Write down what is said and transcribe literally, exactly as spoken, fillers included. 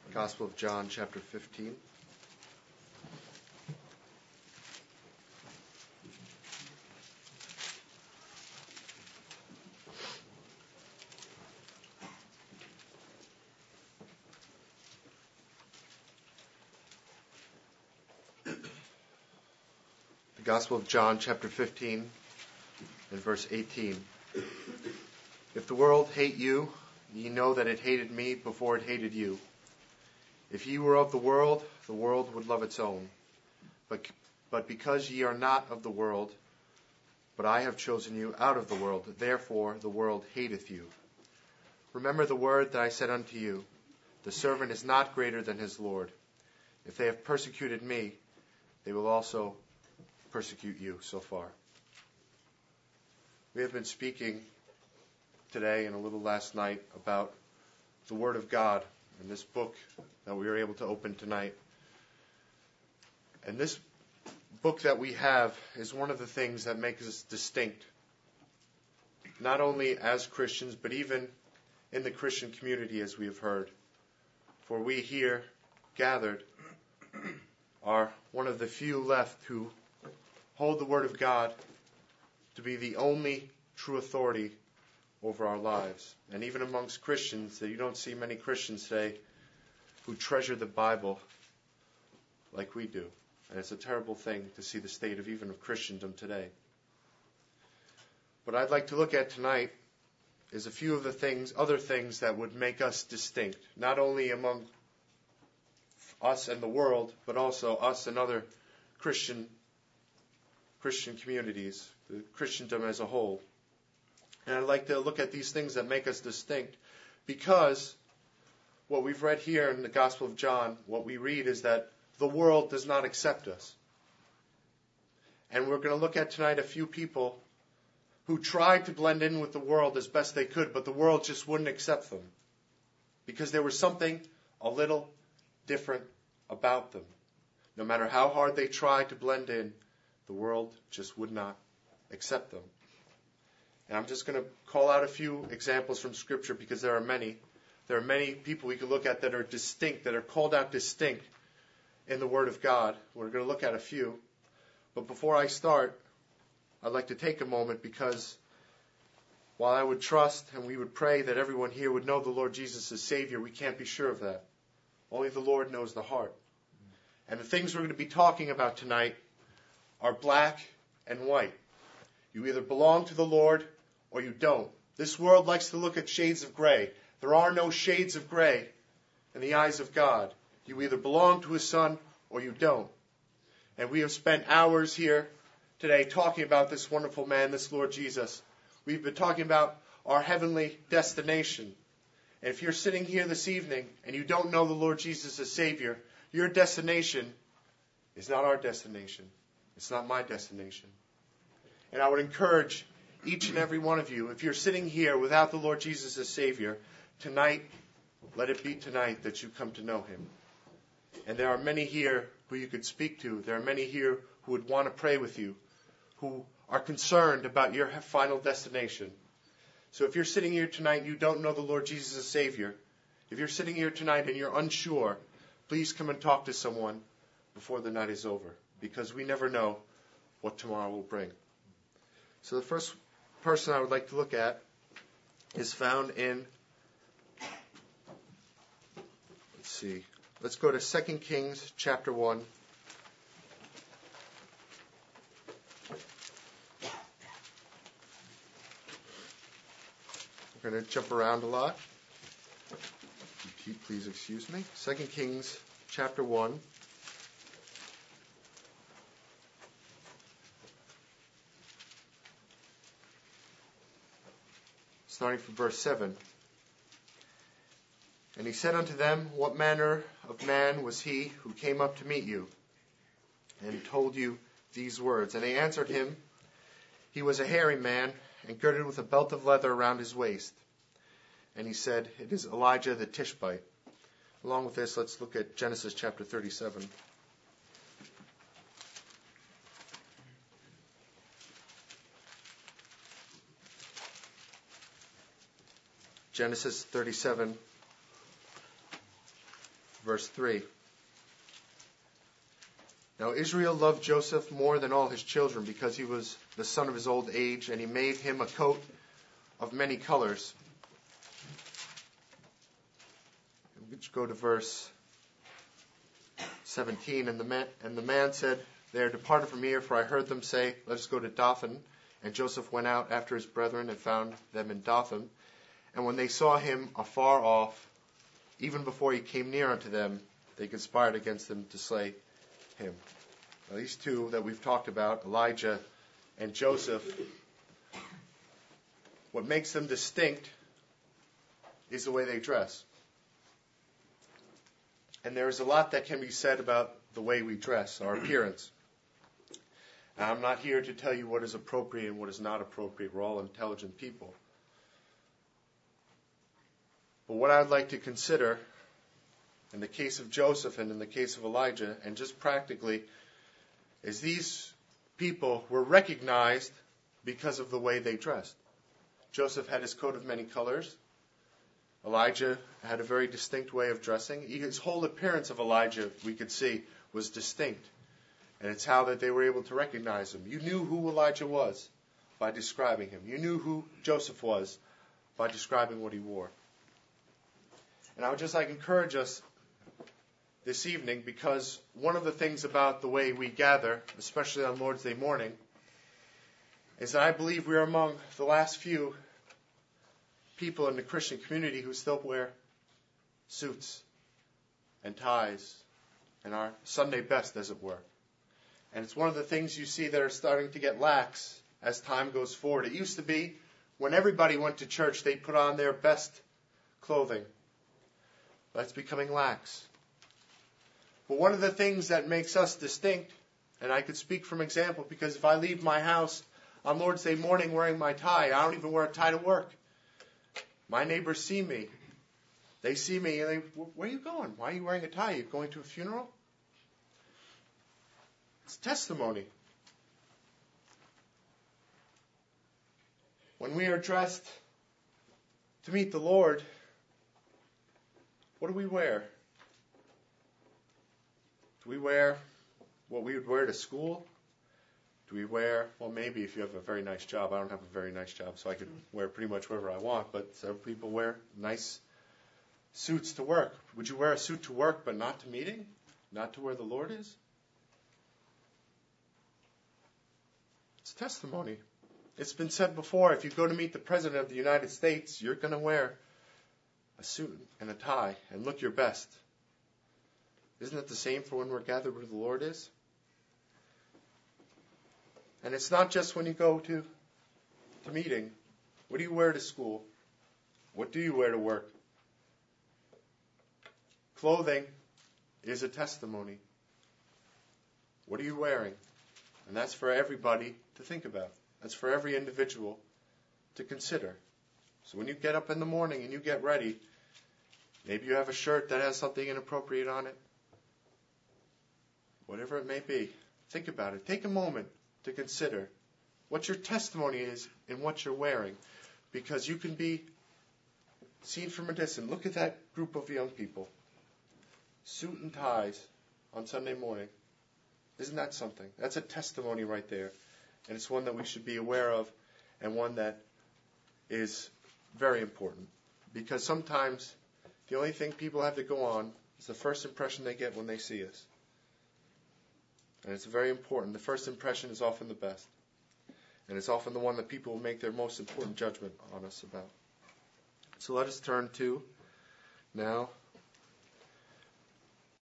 Gospel of John, chapter fifteen. The Gospel of John, chapter fifteen, and verse eighteen. If the world hate you, ye know that it hated me before it hated you. If ye were of the world, the world would love its own. But, but because ye are not of the world, but I have chosen you out of the world, therefore the world hateth you. Remember the word that I said unto you, the servant is not greater than his Lord. If they have persecuted me, they will also persecute you so far. We have been speaking today and a little last night about the Word of God in this book that we were able to open tonight. And this book that we have is one of the things that makes us distinct, not only as Christians, but even in the Christian community, as we have heard. For we here gathered are one of the few left who hold the Word of God to be the only true authority over our lives. And even amongst Christians, that you don't see many Christians today who treasure the Bible like we do. And it's a terrible thing to see the state of even of Christendom today. What I'd like to look at tonight is a few of the things, other things that would make us distinct, not only among us and the world, but also us and other Christian Christian communities, the Christendom as a whole. And I'd like to look at these things that make us distinct, because what we've read here in the Gospel of John, what we read is that the world does not accept us. And we're going to look at tonight a few people who tried to blend in with the world as best they could, but the world just wouldn't accept them, because there was something a little different about them. No matter how hard they tried to blend in, the world just would not accept them. And I'm just going to call out a few examples from Scripture, because there are many. There are many people we could look at that are distinct, that are called out distinct in the Word of God. We're going to look at a few. But before I start, I'd like to take a moment, because while I would trust and we would pray that everyone here would know the Lord Jesus as Savior, we can't be sure of that. Only the Lord knows the heart. And the things we're going to be talking about tonight are black and white. You either belong to the Lord or you don't. This world likes to look at shades of gray. There are no shades of gray in the eyes of God. You either belong to His Son or you don't. And we have spent hours here today talking about this wonderful man, this Lord Jesus. We've been talking about our heavenly destination. And if you're sitting here this evening and you don't know the Lord Jesus as Savior, your destination is not our destination. It's not my destination. And I would encourage each and every one of you, if you're sitting here without the Lord Jesus as Savior, tonight, let it be tonight that you come to know Him. And there are many here who you could speak to. There are many here who would want to pray with you, who are concerned about your final destination. So if you're sitting here tonight and you don't know the Lord Jesus as Savior, if you're sitting here tonight and you're unsure, please come and talk to someone before the night is over, because we never know what tomorrow will bring. So the first person I would like to look at is found in, let's see, let's go to Second Kings chapter one. We're going to jump around a lot. Please excuse me. Second Kings chapter one. Starting from verse seven. And he said unto them, What manner of man was he who came up to meet you, and told you these words? And they answered him, He was a hairy man, and girded with a belt of leather around his waist. And he said, It is Elijah the Tishbite. Along with this, let's look at Genesis chapter thirty-seven. Genesis thirty-seven, verse three. Now Israel loved Joseph more than all his children because he was the son of his old age, and he made him a coat of many colors. Let's go to verse seventeen. And the man, and the man said, They are departed from here, for I heard them say, Let us go to Dothan. And Joseph went out after his brethren and found them in Dothan. And when they saw him afar off, even before he came near unto them, they conspired against him to slay him. Now, these two that we've talked about, Elijah and Joseph, what makes them distinct is the way they dress. And there is a lot that can be said about the way we dress, our appearance. Now, I'm not here to tell you what is appropriate and what is not appropriate. We're all intelligent people. But what I'd like to consider in the case of Joseph and in the case of Elijah, and just practically, is these people were recognized because of the way they dressed. Joseph had his coat of many colors. Elijah had a very distinct way of dressing. His whole appearance of Elijah, we could see, was distinct. And it's how that they were able to recognize him. You knew who Elijah was by describing him. You knew who Joseph was by describing what he wore. And I would just like to encourage us this evening, because one of the things about the way we gather, especially on Lord's Day morning, is that I believe we are among the last few people in the Christian community who still wear suits and ties and our Sunday best, as it were. And it's one of the things you see that are starting to get lax as time goes forward. It used to be when everybody went to church, they put on their best clothing. That's becoming lax. But one of the things that makes us distinct, and I could speak from example, because if I leave my house on Lord's Day morning wearing my tie, I don't even wear a tie to work. My neighbors see me. They see me and they, where are you going? Why are you wearing a tie? Are you going to a funeral? It's testimony. When we are dressed to meet the Lord, what do we wear? Do we wear what we would wear to school? Do we wear, well, maybe if you have a very nice job. I don't have a very nice job, so I could wear pretty much whatever I want, but several people wear nice suits to work. Would you wear a suit to work but not to meeting? Not to where the Lord is? It's testimony. It's been said before, if you go to meet the President of the United States, you're going to wear a suit and a tie and look your best. Isn't it the same for when we're gathered where the Lord is? And it's not just when you go to to meeting. What do you wear to school? What do you wear to work? Clothing is a testimony. What are you wearing? And that's for everybody to think about. That's for every individual to consider. So when you get up in the morning and you get ready, maybe you have a shirt that has something inappropriate on it. Whatever it may be, think about it. Take a moment to consider what your testimony is in what you're wearing, because you can be seen from a distance. Look at that group of young people, suit and ties on Sunday morning. Isn't that something? That's a testimony right there, and it's one that we should be aware of, and one that is very important, because sometimes the only thing people have to go on is the first impression they get when they see us. And it's very important. The first impression is often the best. And it's often the one that people will make their most important judgment on us about. So let us turn to now